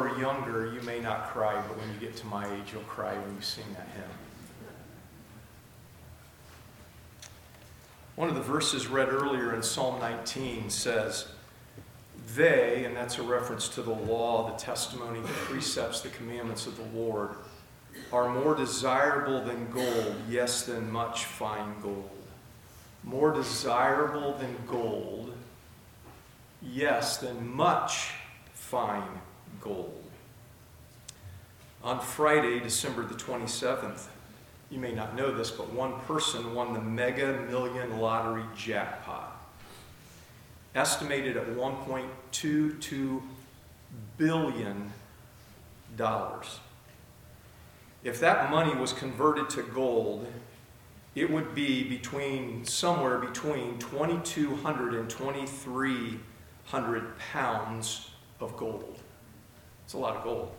are younger, you may not cry, but when you get to my age, you'll cry when you sing that hymn. One of the verses read earlier in Psalm 19 says, they, and that's a reference to the law, the testimony, the precepts, the commandments of the Lord, are more desirable than gold, yes, than much fine gold. More desirable than gold, yes, than much fine gold. On Friday, December the 27th, you may not know this, but one person won the Mega Million Lottery jackpot, estimated at $1.22 billion. If that money was converted to gold, it would be somewhere between 2,200 and 2,300 pounds of gold. It's a lot of gold.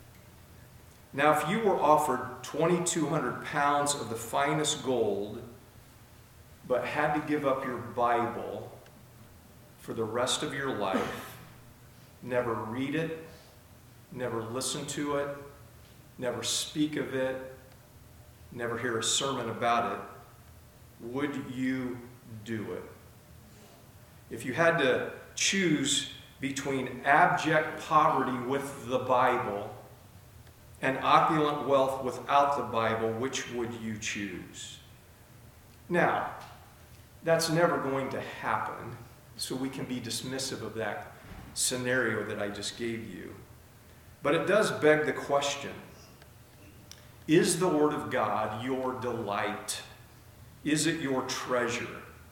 Now, if you were offered 2,200 pounds of the finest gold, but had to give up your Bible for the rest of your life, never read it, never listen to it, never speak of it, never hear a sermon about it, would you do it? If you had to choose between abject poverty with the Bible and opulent wealth without the Bible, which would you choose? Now, that's never going to happen, so we can be dismissive of that scenario that I just gave you. But it does beg the question, is the Word of God your delight? Is it your treasure?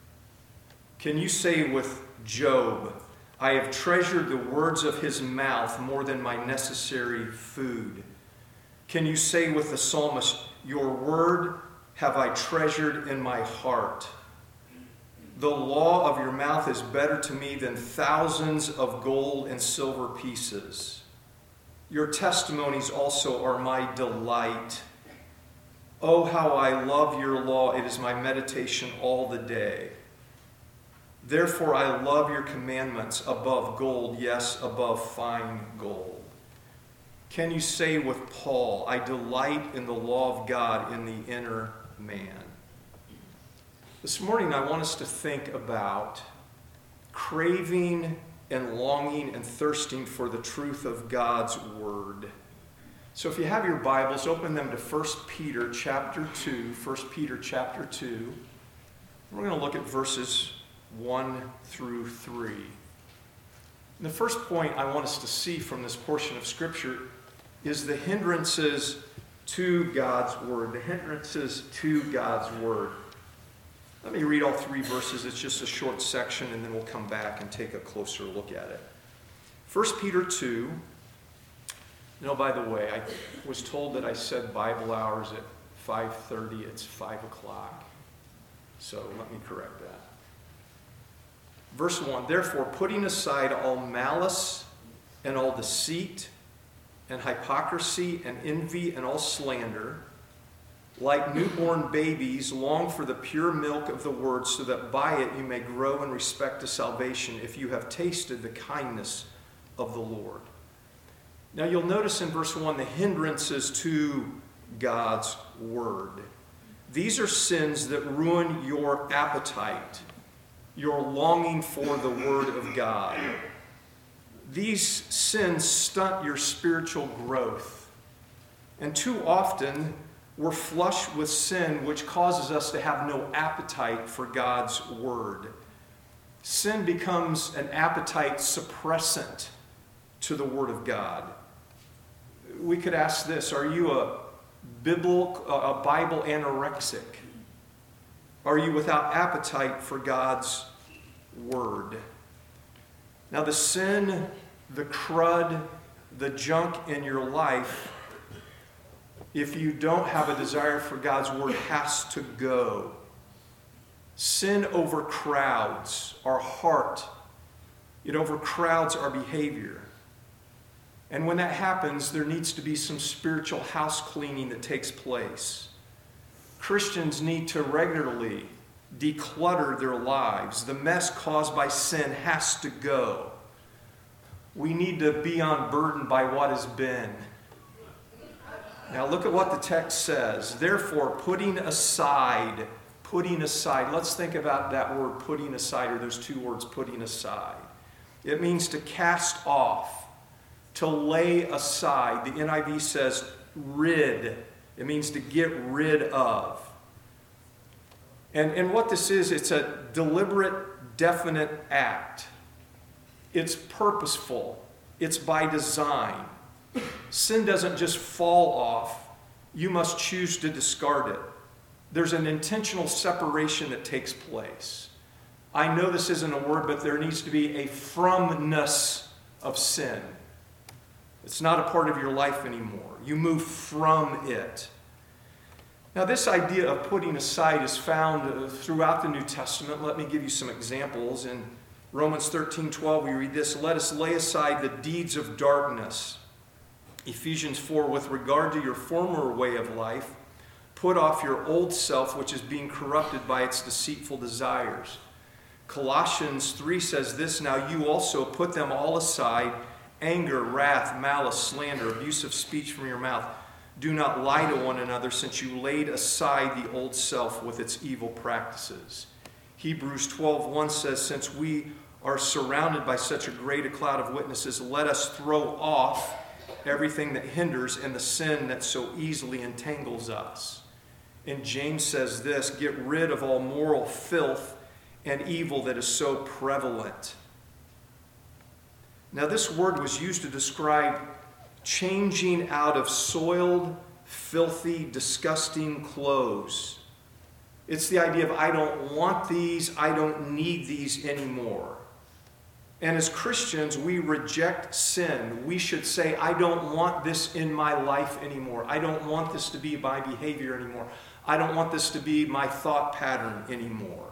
Can you say with Job, I have treasured the words of his mouth more than my necessary food? Can you say with the psalmist, your word have I treasured in my heart? The law of your mouth is better to me than thousands of gold and silver pieces. Your testimonies also are my delight. Oh, how I love your law. It is my meditation all the day. Therefore, I love your commandments above gold, yes, above fine gold. Can you say with Paul, I delight in the law of God in the inner man? This morning, I want us to think about craving and longing and thirsting for the truth of God's word. So if you have your Bibles, open them to 1 Peter chapter 2. 1 Peter chapter 2. We're going to look at verses 1 through 3. And the first point I want us to see from this portion of Scripture is the hindrances to God's word. The hindrances to God's word. Let me read all three verses. It's just a short section, and then we'll come back and take a closer look at it. 1 Peter 2. You know, by the way, I was told that I said Bible hours at 5:30. It's 5 o'clock. So let me correct that. Verse 1, therefore, putting aside all malice and all deceit and hypocrisy and envy and all slander, like newborn babies, long for the pure milk of the word, so that by it you may grow in respect to salvation, if you have tasted the kindness of the Lord. Now you'll notice in verse 1 the hindrances to God's word. These are sins that ruin your appetite, your longing for the word of God. These sins stunt your spiritual growth. And too often, we're flush with sin, which causes us to have no appetite for God's word. Sin becomes an appetite suppressant to the word of God. We could ask this, are you a Bible anorexic? Are you without appetite for God's word? Now the sin, the crud, the junk in your life, if you don't have a desire for God's word, has to go. Sin overcrowds our heart. It overcrowds our behavior. And when that happens, there needs to be some spiritual house cleaning that takes place. Christians need to regularly declutter their lives. The mess caused by sin has to go. We need to be unburdened by what has been. Now look at what the text says. Therefore, putting aside. Let's think about that word putting aside, or those two words putting aside. It means to cast off, to lay aside. The NIV says rid. It means to get rid of. And what this is, it's a deliberate, definite act. It's purposeful. It's by design. Sin doesn't just fall off. You must choose to discard it. There's an intentional separation that takes place. I know this isn't a word, but there needs to be a fromness of sin. It's not a part of your life anymore. You move from it. Now, this idea of putting aside is found throughout the New Testament. Let me give you some examples. In Romans 13:12, we read this: let us lay aside the deeds of darkness. Ephesians 4, with regard to your former way of life, put off your old self, which is being corrupted by its deceitful desires. Colossians 3 says this: now you also put them all aside, anger, wrath, malice, slander, abusive speech from your mouth. Do not lie to one another, since you laid aside the old self with its evil practices. Hebrews 12:1 says, since we are surrounded by such a great a cloud of witnesses, let us throw off everything that hinders and the sin that so easily entangles us. And James says this: get rid of all moral filth and evil that is so prevalent. Now, this word was used to describe changing out of soiled, filthy, disgusting clothes. It's the idea of, I don't want these, I don't need these anymore. And as Christians, we reject sin. We should say, I don't want this in my life anymore. I don't want this to be my behavior anymore. I don't want this to be my thought pattern anymore.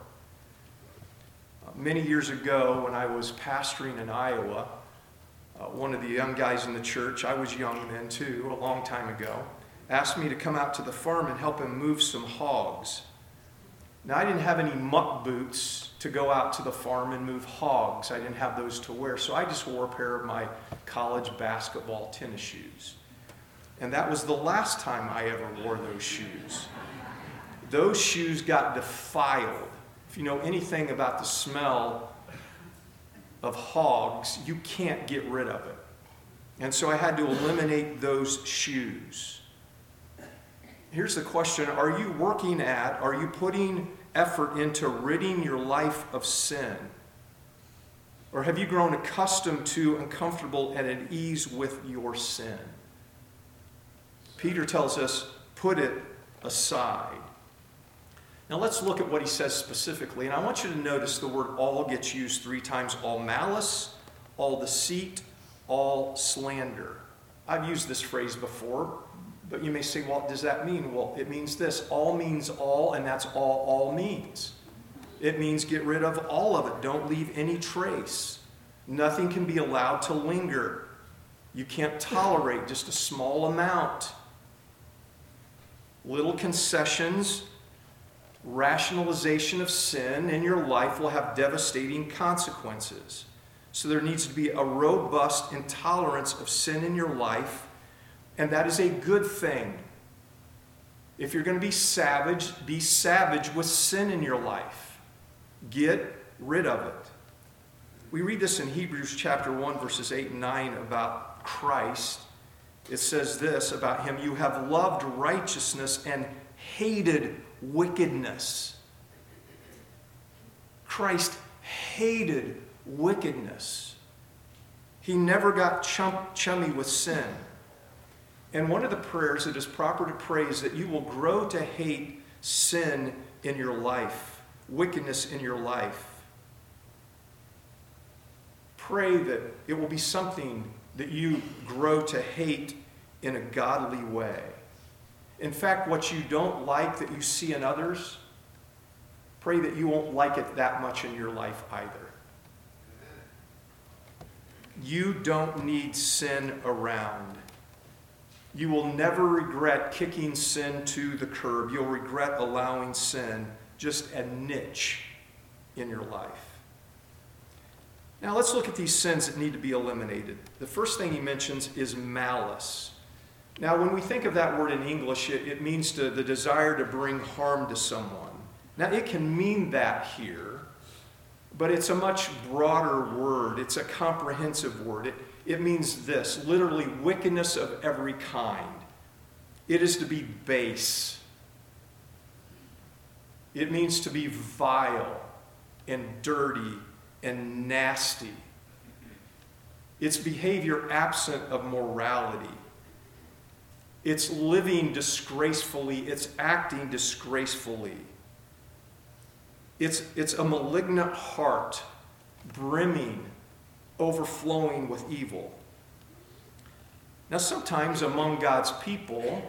Many years ago, when I was pastoring in Iowa, one of the young guys in the church, I was young then too, a long time ago, asked me to come out to the farm and help him move some hogs. Now, I didn't have any muck boots to go out to the farm and move hogs. I didn't have those to wear, so I just wore a pair of my college basketball tennis shoes. And that was the last time I ever wore those shoes. Those shoes got defiled. If you know anything about the smell of hogs, you can't get rid of it. And so I had to eliminate those shoes. Here's the question: are you putting effort into ridding your life of sin? Or have you grown accustomed to and comfortable and at ease with your sin? Peter tells us, put it aside. Now let's look at what he says specifically. And I want you to notice the word all gets used 3 times. All malice, all deceit, all slander. I've used this phrase before, but you may say, well, what does that mean? Well, it means this. All means all, and that's all means. It means get rid of all of it. Don't leave any trace. Nothing can be allowed to linger. You can't tolerate just a small amount. Little concessions, rationalization of sin in your life will have devastating consequences. So there needs to be a robust intolerance of sin in your life, and that is a good thing. If you're going to be savage with sin in your life. Get rid of it. We read this in Hebrews chapter 1, verses 8 and 9 about Christ. It says this about him: you have loved righteousness and hated wickedness. Christ hated wickedness. He never got chummy with sin. And one of the prayers that is proper to pray is that you will grow to hate sin in your life, wickedness in your life. Pray that it will be something that you grow to hate in a godly way. In fact, what you don't like that you see in others, pray that you won't like it that much in your life either. You don't need sin around. You will never regret kicking sin to the curb. You'll regret allowing sin just a niche in your life. Now let's look at these sins that need to be eliminated. The first thing he mentions is malice. Now when we think of that word in English, it means the desire to bring harm to someone. Now it can mean that here, but it's a much broader word. It's a comprehensive word. It means this, literally wickedness of every kind. It is to be base. It means to be vile and dirty and nasty. It's behavior absent of morality. It's living disgracefully. It's acting disgracefully. It's a malignant heart, brimming, overflowing with evil. Now, sometimes among God's people,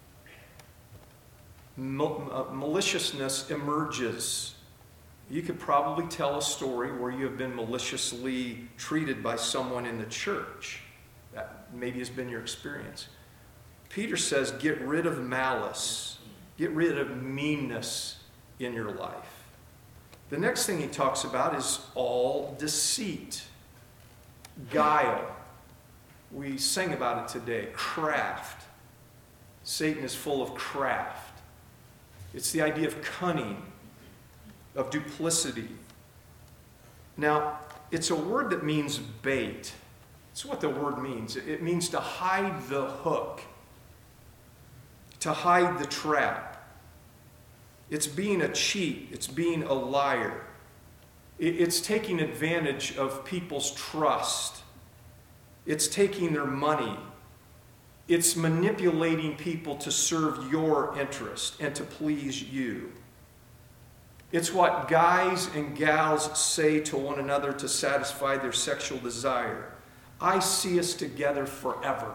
maliciousness emerges. You could probably tell a story where you have been maliciously treated by someone in the church. That maybe has been your experience. Peter says, get rid of malice. Get rid of meanness in your life. The next thing he talks about is all deceit, guile. We sang about it today. Craft. Satan is full of craft. It's the idea of cunning, of duplicity. Now, it's a word that means bait. That's what the word means. It means to hide the hook, to hide the trap. It's being a cheat. It's being a liar. It's taking advantage of people's trust. It's taking their money. It's manipulating people to serve your interest and to please you. It's what guys and gals say to one another to satisfy their sexual desire. I see us together forever.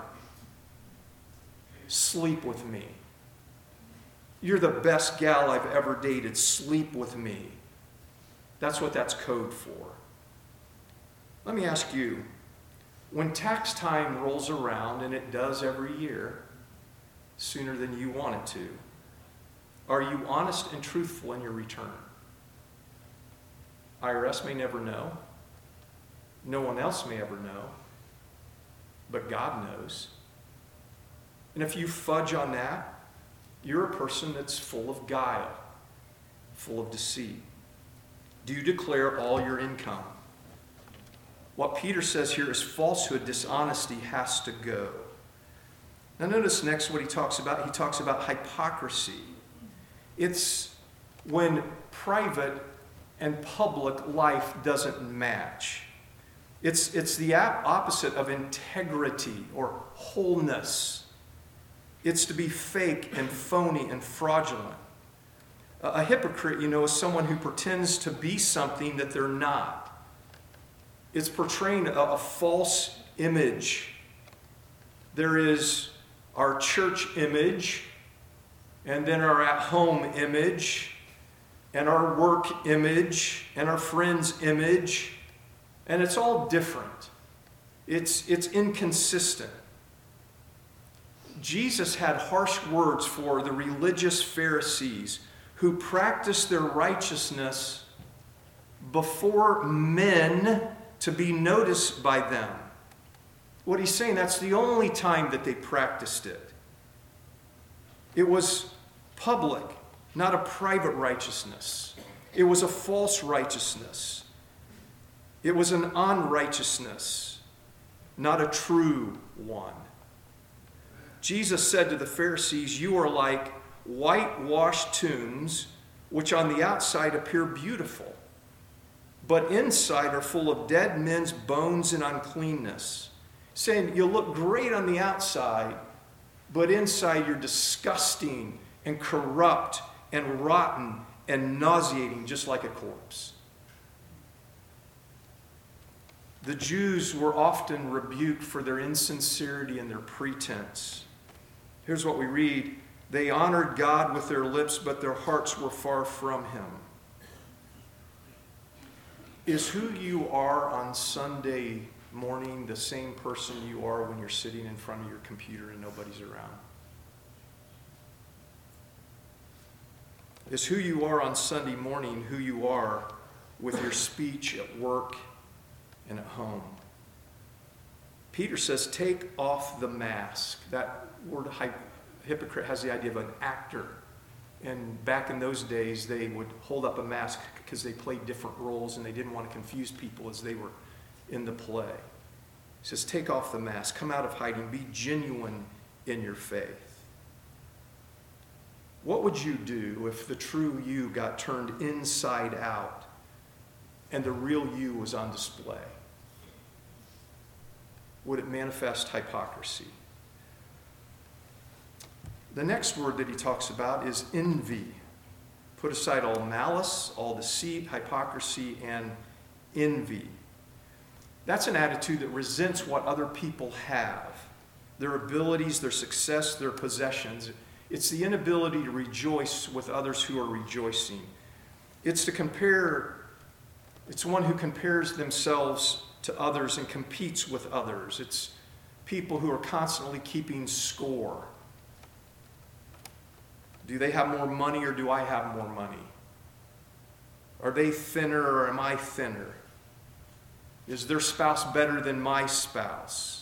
Sleep with me. You're the best gal I've ever dated. Sleep with me. That's what that's code for. Let me ask you, when tax time rolls around, and it does every year, sooner than you want it to, are you honest and truthful in your return? IRS may never know. No one else may ever know. But God knows. And if you fudge on that, you're a person that's full of guile, full of deceit. Do you declare all your income? What Peter says here is falsehood, dishonesty has to go. Now notice next what he talks about. He talks about hypocrisy. It's when private and public life doesn't match. It's the opposite of integrity or wholeness. It's to be fake and phony and fraudulent. A hypocrite, is someone who pretends to be something that they're not. It's portraying a false image. There is our church image, and then our at-home image, and our work image, and our friend's image, and it's all different. It's inconsistent. Jesus had harsh words for the religious Pharisees who practiced their righteousness before men to be noticed by them. What he's saying, that's the only time that they practiced it. It was public, not a private righteousness. It was a false righteousness. It was an unrighteousness, not a true one. Jesus said to the Pharisees, you are like whitewashed tombs, which on the outside appear beautiful, but inside are full of dead men's bones and uncleanness. Saying you look great on the outside, but inside you're disgusting and corrupt and rotten and nauseating, just like a corpse. The Jews were often rebuked for their insincerity and their pretense. Here's what we read. They honored God with their lips, but their hearts were far from him. Is who you are on Sunday morning the same person you are when you're sitting in front of your computer and nobody's around? Is who you are on Sunday morning who you are with your speech at work and at home. Peter says, take off the mask. That word hypocrite has the idea of an actor. And back in those days, they would hold up a mask because they played different roles and they didn't want to confuse people as they were in the play. He says, take off the mask, come out of hiding, be genuine in your faith. What would you do if the true you got turned inside out and the real you was on display? Would it manifest hypocrisy? The next word that he talks about is envy. Put aside all malice, all deceit, hypocrisy, and envy. That's an attitude that resents what other people have, their abilities, their success, their possessions. It's the inability to rejoice with others who are rejoicing. It's one who compares themselves to others and competes with others. It's people who are constantly keeping score. Do they have more money or do I have more money? Are they thinner or am I thinner? Is their spouse better than my spouse?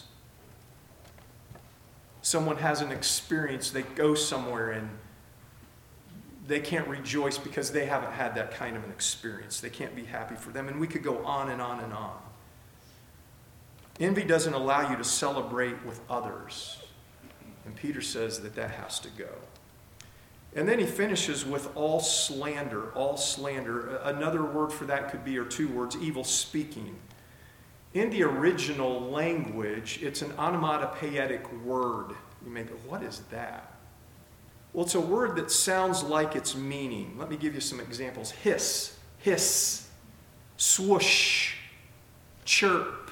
Someone has an experience, they go somewhere and they can't rejoice because they haven't had that kind of an experience. They can't be happy for them. And we could go on and on and on. Envy doesn't allow you to celebrate with others. And Peter says that has to go. And then he finishes with all slander, all slander. Another word for that could be, or two words, evil speaking. In the original language, it's an onomatopoetic word. You may go, what is that? Well, it's a word that sounds like its meaning. Let me give you some examples. Hiss, hiss, swoosh, chirp,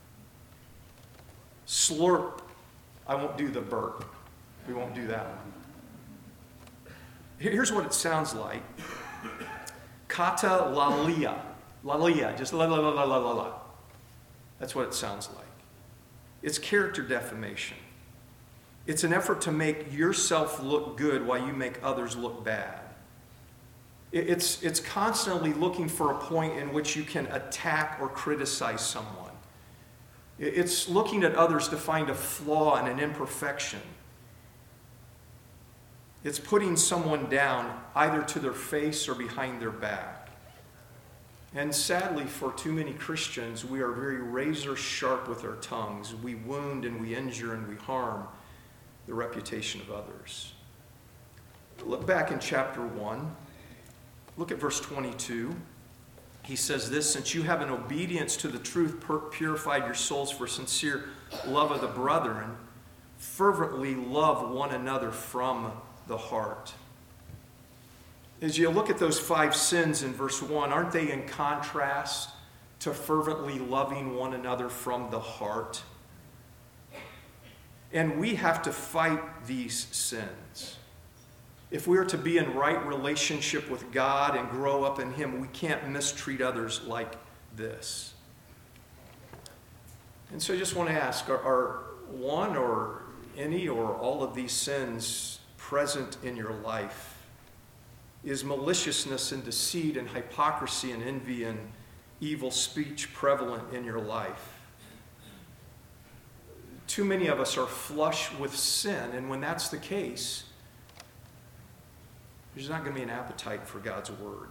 slurp. I won't do the burp. We won't do that one. Here's what it sounds like. Kata lalia. Lalia, just la la la la la la la. That's what it sounds like. It's character defamation. It's an effort to make yourself look good while you make others look bad. It's constantly looking for a point in which you can attack or criticize someone. It's looking at others to find a flaw and an imperfection. It's putting someone down either to their face or behind their back. And sadly, for too many Christians, we are very razor sharp with our tongues. We wound and we injure and we harm the reputation of others. Look back in chapter 1. Look at verse 22. He says this, since you have in obedience to the truth purified your souls for sincere love of the brethren, fervently love one another from the heart. As you look at those 5 sins in verse 1, aren't they in contrast to fervently loving one another from the heart? And we have to fight these sins. If we are to be in right relationship with God and grow up in Him, we can't mistreat others like this. And so I just want to ask, are one or any or all of these sins present in your life? Is maliciousness and deceit and hypocrisy and envy and evil speech prevalent in your life? Too many of us are flush with sin, and when that's the case, there's not going to be an appetite for God's Word.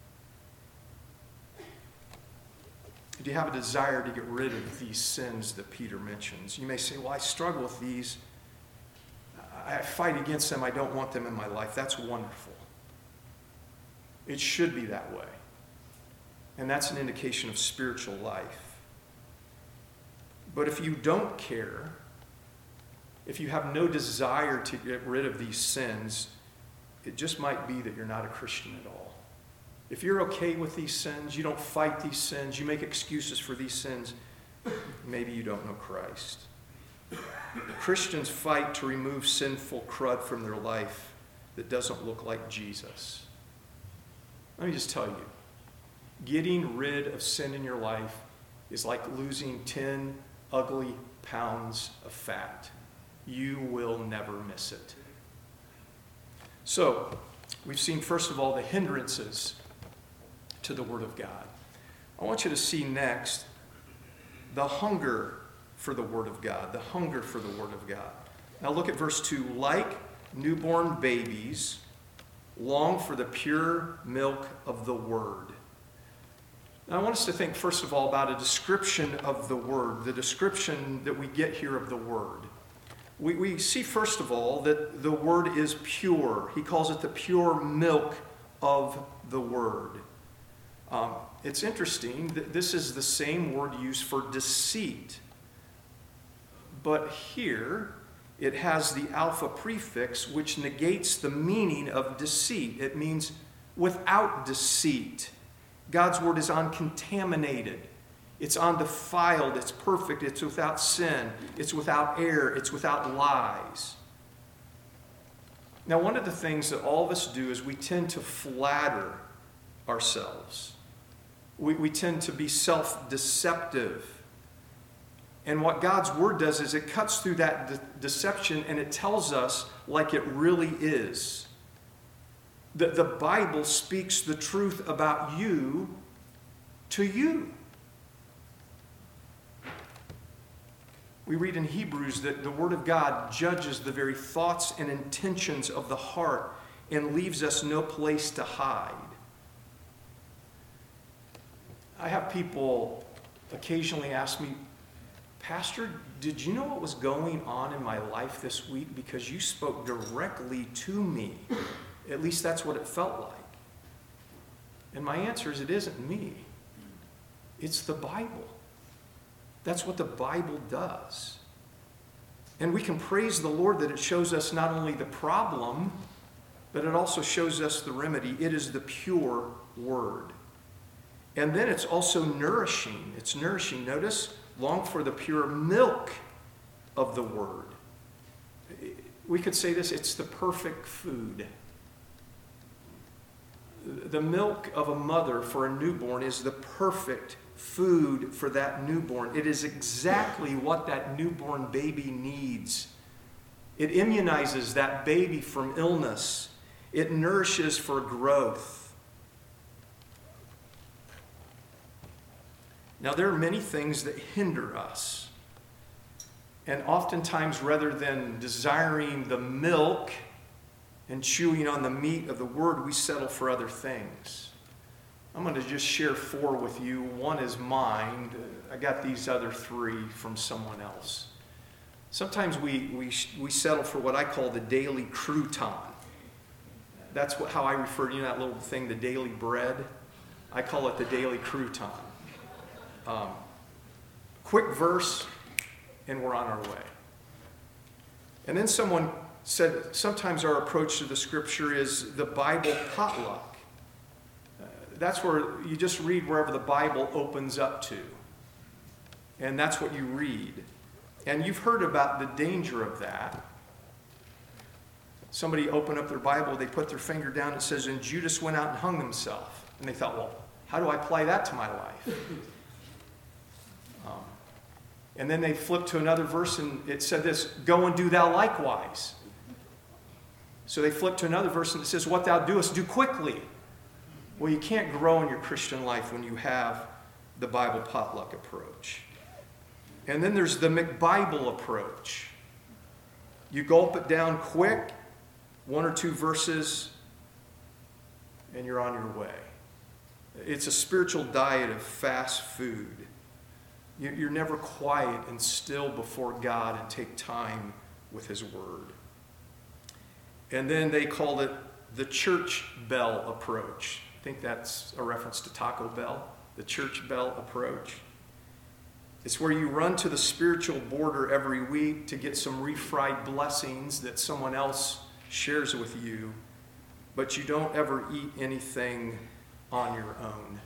Do you have a desire to get rid of these sins that Peter mentions? You may say, well, I struggle with these. I fight against them. I don't want them in my life. That's wonderful. It should be that way. And that's an indication of spiritual life. But if you don't care, if you have no desire to get rid of these sins, it just might be that you're not a Christian at all. If you're okay with these sins, you don't fight these sins, you make excuses for these sins, maybe you don't know Christ. Christians fight to remove sinful crud from their life that doesn't look like Jesus. Let me just tell you, getting rid of sin in your life is like losing 10 ugly pounds of fat. You will never miss it. So, we've seen, first of all, the hindrances to the Word of God. I want you to see next the hunger for the Word of God. The hunger for the Word of God. Now look at verse 2. Like newborn babies, long for the pure milk of the Word. Now I want us to think first of all about a description of the Word, the description that we get here of the Word. We see first of all that the Word is pure. He calls it the pure milk of the Word. It's interesting that this is the same word used for deceit. But here it has the alpha prefix, which negates the meaning of deceit. It means without deceit. God's word is uncontaminated. It's undefiled. It's perfect. It's without sin. It's without error. It's without lies. Now, one of the things that all of us do is we tend to flatter ourselves. We tend to be self-deceptive. And what God's word does is it cuts through that deception and it tells us like it really is. That the Bible speaks the truth about you to you. We read in Hebrews that the Word of God judges the very thoughts and intentions of the heart and leaves us no place to hide. I have people occasionally ask me, Pastor, did you know what was going on in my life this week? Because you spoke directly to me. At least that's what it felt like. And my answer is, it isn't me. It's the Bible. That's what the Bible does. And we can praise the Lord that it shows us not only the problem, but it also shows us the remedy. It is the pure Word. And then it's also nourishing. It's nourishing. Notice, long for the pure milk of the Word. We could say this, it's the perfect food. The milk of a mother for a newborn is the perfect food for that newborn. It is exactly what that newborn baby needs. It immunizes that baby from illness. It nourishes for growth. Now, there are many things that hinder us. And oftentimes, rather than desiring the milk and chewing on the meat of the Word, we settle for other things. I'm going to just share 4 with you. One is mine. I got these other 3 from someone else. Sometimes we settle for what I call the daily crouton. That's how I refer to that little thing, the daily bread. I call it the daily crouton. Quick verse, and we're on our way. And then someone said, sometimes our approach to the Scripture is the Bible potluck. That's where you just read wherever the Bible opens up to. And that's what you read. And you've heard about the danger of that. Somebody opened up their Bible, they put their finger down, it says, and Judas went out and hung himself. And they thought, well, how do I apply that to my life? And then they flipped to another verse and it said this, go and do thou likewise. So they flipped to another verse and it says, what thou doest, do quickly. Well, you can't grow in your Christian life when you have the Bible potluck approach. And then there's the McBible approach. You gulp it down quick, 1 or 2 verses, and you're on your way. It's a spiritual diet of fast food. You're never quiet and still before God and take time with His Word. And then they called it the church bell approach. I think that's a reference to Taco Bell, the church bell approach. It's where you run to the spiritual border every week to get some refried blessings that someone else shares with you, but you don't ever eat anything on your own.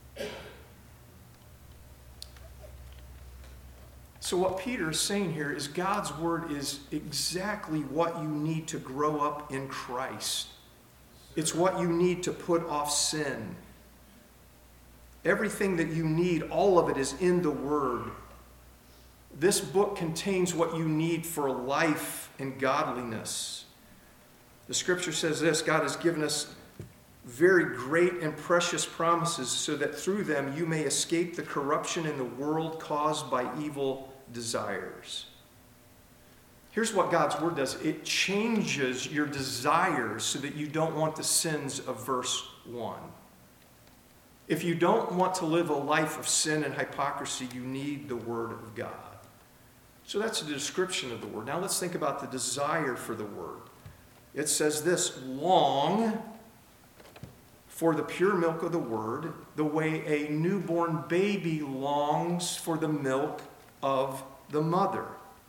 So what Peter is saying here is God's Word is exactly what you need to grow up in Christ. It's what you need to put off sin. Everything that you need, all of it is in the Word. This book contains what you need for life and godliness. The Scripture says this, God has given us very great and precious promises, so that through them you may escape the corruption in the world caused by evil desires. Here's what God's word does. It changes your desires so that you don't want the sins of verse 1. If you don't want to live a life of sin and hypocrisy, you need the word of God. So that's the description of the word. Now let's think about the desire for the word. It says this: long for the pure milk of the word, the way a newborn baby longs for the milk of the mother.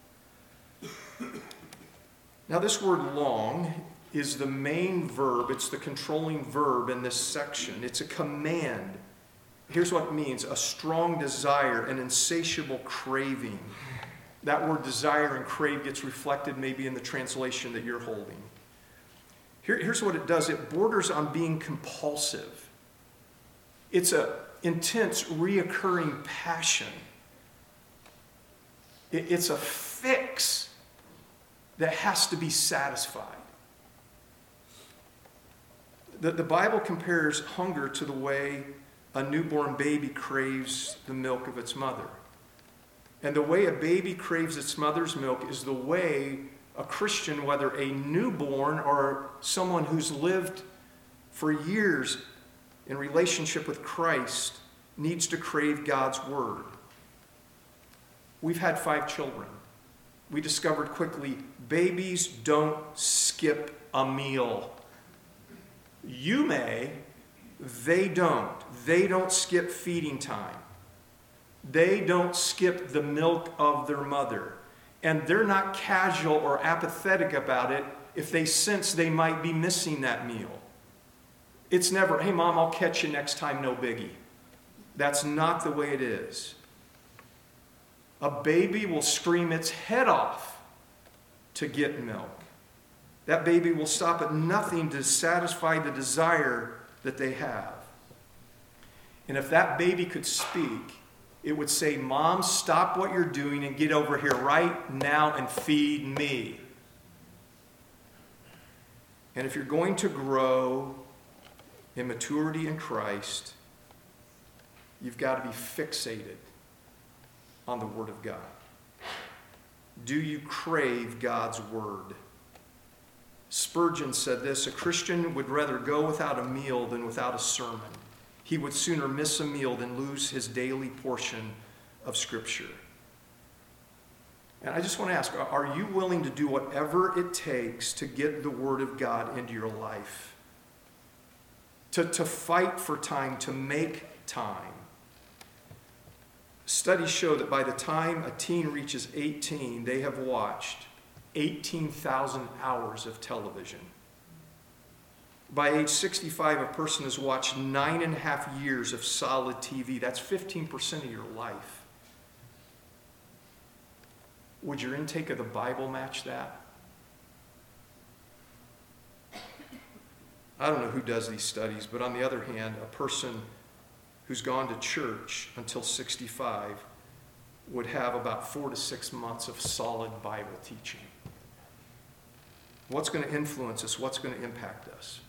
Now this word long is the main verb. It's the controlling verb in this section. It's a command. Here's what it means: a strong desire, an insatiable craving. That word desire and crave gets reflected maybe in the translation that you're holding. Here's what it does. It borders on being compulsive. It's an intense, reoccurring passion. It's a fix that has to be satisfied. The Bible compares hunger to the way a newborn baby craves the milk of its mother. And the way a baby craves its mother's milk is the way a Christian, whether a newborn or someone who's lived for years in relationship with Christ, needs to crave God's word. We've had 5 children. We discovered quickly, babies don't skip a meal. You may, they don't. They don't skip feeding time. They don't skip the milk of their mother. And they're not casual or apathetic about it if they sense they might be missing that meal. It's never, hey, Mom, I'll catch you next time, no biggie. That's not the way it is. A baby will scream its head off to get milk. That baby will stop at nothing to satisfy the desire that they have. And if that baby could speak, it would say, Mom, stop what you're doing and get over here right now and feed me. And if you're going to grow in maturity in Christ, you've got to be fixated on the Word of God. Do you crave God's Word? Spurgeon said this: a Christian would rather go without a meal than without a sermon. He would sooner miss a meal than lose his daily portion of Scripture. And I just want to ask, are you willing to do whatever it takes to get the Word of God into your life? To fight for time, to make time. Studies show that by the time a teen reaches 18, they have watched 18,000 hours of television. By age 65, a person has watched 9.5 years of solid TV. That's 15% of your life. Would your intake of the Bible match that? I don't know who does these studies, but on the other hand, a person who's gone to church until 65 would have about 4 to 6 months of solid Bible teaching. What's going to influence us? What's going to impact us?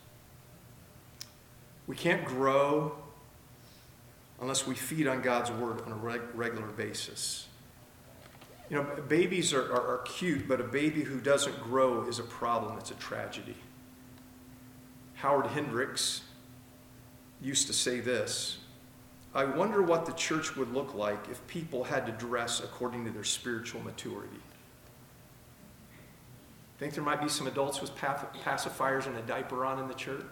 We can't grow unless we feed on God's Word on a regular basis. You know, babies are cute, but a baby who doesn't grow is a problem. It's a tragedy. Howard Hendricks used to say this: I wonder what the church would look like if people had to dress according to their spiritual maturity. Think there might be some adults with pacifiers and a diaper on in the church?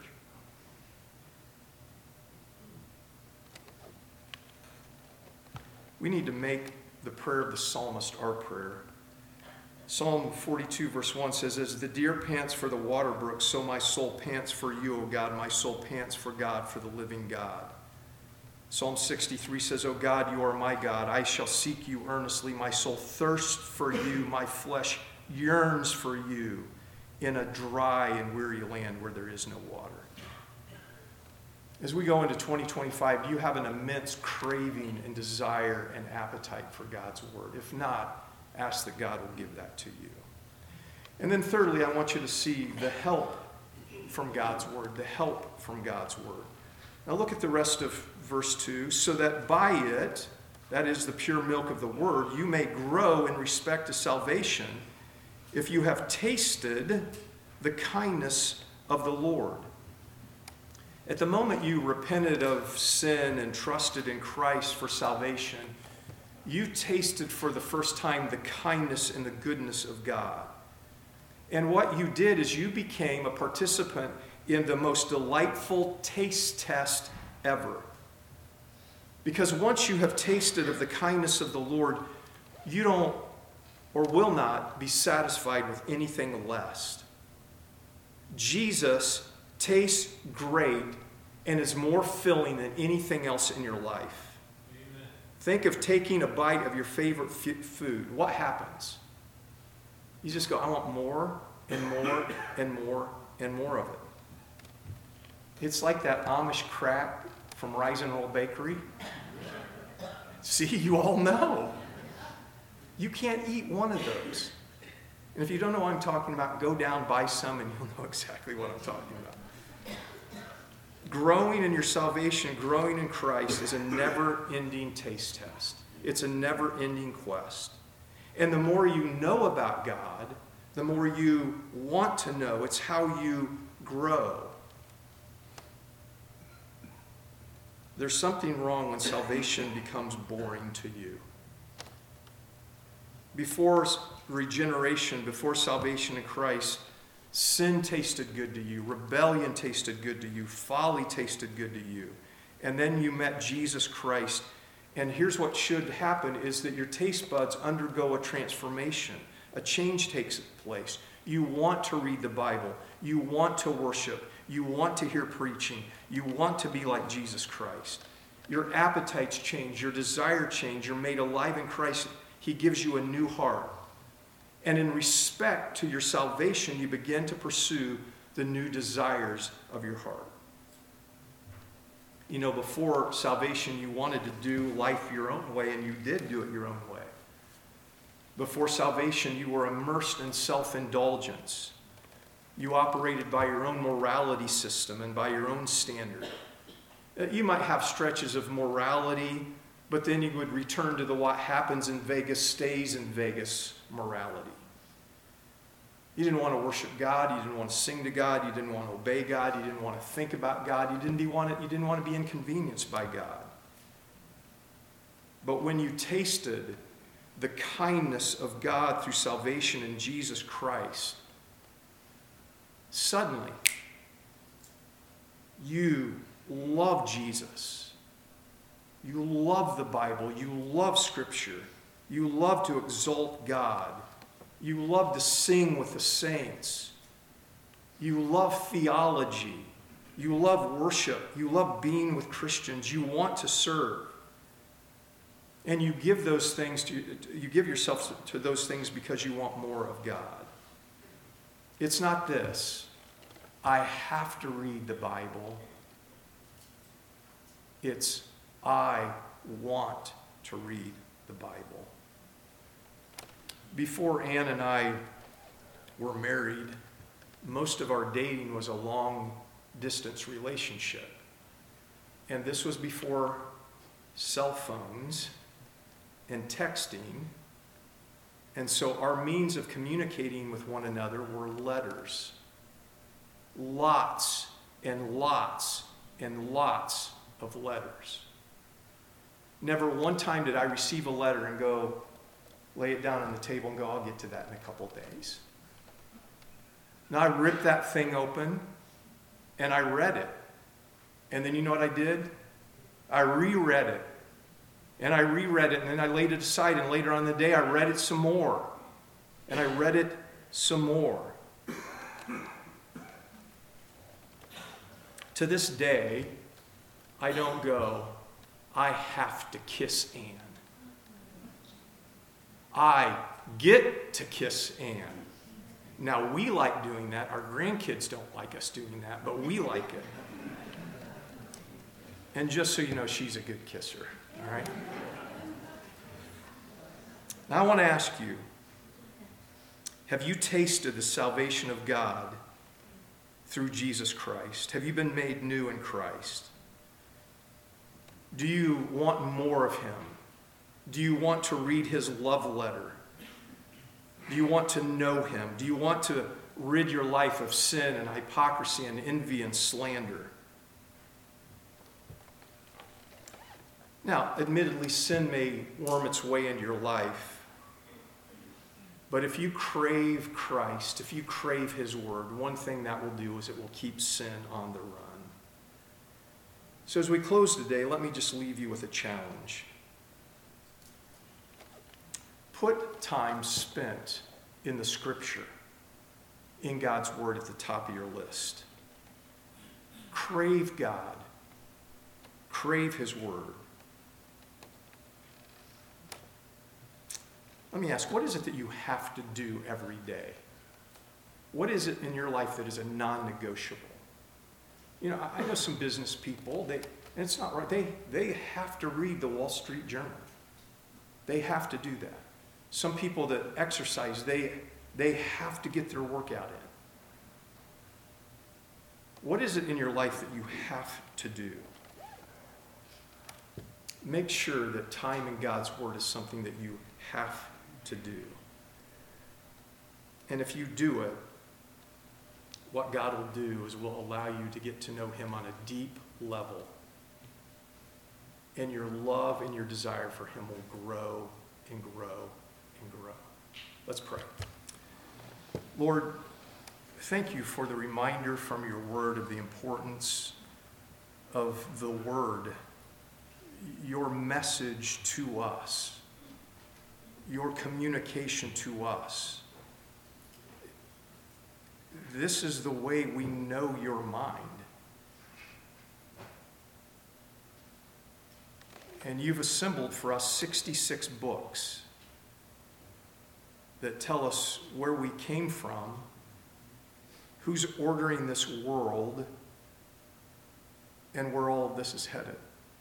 We need to make the prayer of the psalmist our prayer. Psalm 42 verse 1 says, as the deer pants for the water brooks, so my soul pants for you, O God. My soul pants for God, for the living God. Psalm 63 says, O God, you are my God. I shall seek you earnestly. My soul thirsts for you. My flesh yearns for you in a dry and weary land where there is no water. As we go into 2025, do you have an immense craving and desire and appetite for God's Word? If not, ask that God will give that to you. And then thirdly, I want you to see the help from God's word, the help from God's word. Now look at the rest of verse 2. So that by it, that is the pure milk of the word, you may grow in respect to salvation, if you have tasted the kindness of the Lord. At the moment you repented of sin and trusted in Christ for salvation, you tasted for the first time the kindness and the goodness of God. And what you did is you became a participant in the most delightful taste test ever. Because once you have tasted of the kindness of the Lord, you don't or will not be satisfied with anything less. Jesus tastes great and is more filling than anything else in your life. Amen. Think of taking a bite of your favorite food. What happens? You just go, I want more and more and more and more of it. It's like that Amish crack from Rise and Roll Bakery. See, you all know. You can't eat one of those. And if you don't know what I'm talking about, go down, buy some, and you'll know exactly what I'm talking about. Growing in your salvation, growing in Christ is a never-ending taste test. It's a never-ending quest. And the more you know about God, the more you want to know. It's how you grow. There's something wrong when salvation becomes boring to you. Before regeneration, before salvation in Christ, sin tasted good to you, rebellion tasted good to you, folly tasted good to you. And then you met Jesus Christ. And here's what should happen is that your taste buds undergo a transformation. A change takes place. You want to read the Bible. You want to worship. You want to hear preaching. You want to be like Jesus Christ. Your appetites change. Your desire change. You're made alive in Christ. He gives you a new heart. And in respect to your salvation, you begin to pursue the new desires of your heart. You know, before salvation, you wanted to do life your own way, and you did do it your own way. Before salvation, you were immersed in self-indulgence. You operated by your own morality system and by your own standard. You might have stretches of morality, but then you would return to the what happens in Vegas stays in Vegas morality. You didn't want to worship God. You didn't want to sing to God. You didn't want to obey God. You didn't want to think about God. You didn't want to be inconvenienced by God. But when you tasted the kindness of God through salvation in Jesus Christ, suddenly you love Jesus. You love the Bible. You love Scripture. You love to exalt God. You love to sing with the saints. You love theology. You love worship. You love being with Christians. You want to serve. And you give those things you give yourself to those things because you want more of God. It's not this. I have to read the Bible. It's I want to read the Bible. Before Ann and I were married, most of our dating was a long-distance relationship. And this was before cell phones and texting. And so our means of communicating with one another were letters. Lots and lots and lots of letters. Never one time did I receive a letter and go, lay it down on the table and go, I'll get to that in a couple days. Now I ripped that thing open and I read it. And then you know what I did? I reread it. And I reread it and then I laid it aside, and later on in the day I read it some more. And I read it some more. To this day, I don't go, I have to kiss Ann. I get to kiss Ann. Now, we like doing that. Our grandkids don't like us doing that, but we like it. And just so you know, she's a good kisser, all right? Now, I want to ask you, have you tasted the salvation of God through Jesus Christ? Have you been made new in Christ? Do you want more of him? Do you want to read his love letter? Do you want to know him? Do you want to rid your life of sin and hypocrisy and envy and slander? Now, admittedly, sin may worm its way into your life. But if you crave Christ, if you crave his word, one thing that will do is it will keep sin on the run. So as we close today, let me just leave you with a challenge. Put time spent in the Scripture, in God's word at the top of your list. Crave God. Crave his word. Let me ask, what is it that you have to do every day? What is it in your life that is a non-negotiable? You know, I know some business people, and it's not right, they have to read the Wall Street Journal. They have to do that. Some people that exercise, they have to get their workout in. What is it in your life that you have to do? Make sure that time in God's word is something that you have to do. And if you do it, what God will do is will allow you to get to know him on a deep level. And your love and your desire for him will grow and grow and grow. Let's pray. Lord, thank you for the reminder from your word of the importance of the word, your message to us, your communication to us. This is the way we know your mind. And you've assembled for us 66 books that tell us where we came from, who's ordering this world, and where all of this is headed.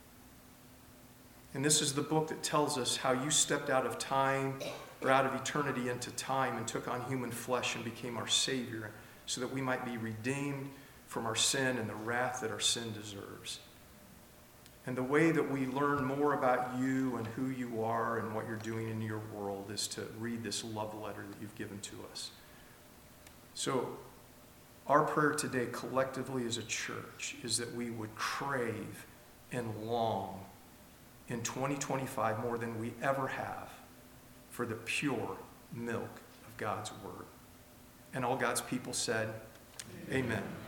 And this is the book that tells us how you stepped out of time, or out of eternity into time, and took on human flesh and became our Savior, so that we might be redeemed from our sin and the wrath that our sin deserves. And the way that we learn more about you and who you are and what you're doing in your world is to read this love letter that you've given to us. So our prayer today collectively as a church is that we would crave and long in 2025 more than we ever have for the pure milk of God's word. And all God's people said, Amen.